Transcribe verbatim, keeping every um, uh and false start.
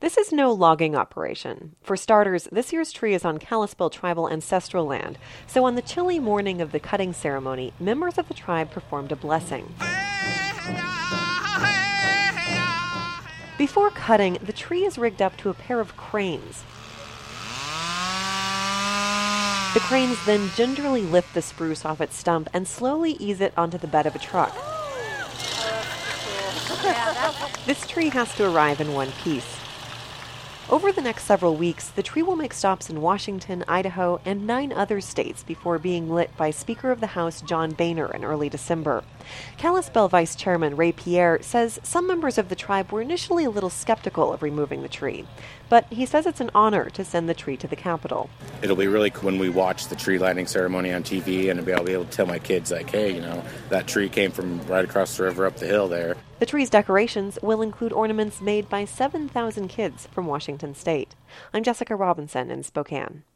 This is no logging operation. For starters, this year's tree is on Kalispel tribal ancestral land, so on the chilly morning of the cutting ceremony, members of the tribe performed a blessing. Before cutting, the tree is rigged up to a pair of cranes. The cranes then gingerly lift the spruce off its stump and slowly ease it onto the bed of a truck. This tree has to arrive in one piece. Over the next several weeks, the tree will make stops in Washington, Idaho, and nine other states before being lit by Speaker of the House John Boehner in early December. Kalispel Vice Chairman Ray Pierre says some members of the tribe were initially a little skeptical of removing the tree, but he says it's an honor to send the tree to the Capitol. It'll be really cool when we watch the tree lighting ceremony on T V, and I'll be able to tell my kids, like, hey, you know, that tree came from right across the river up the hill there. The tree's decorations will include ornaments made by seven thousand kids from Washington State. I'm Jessica Robinson in Spokane.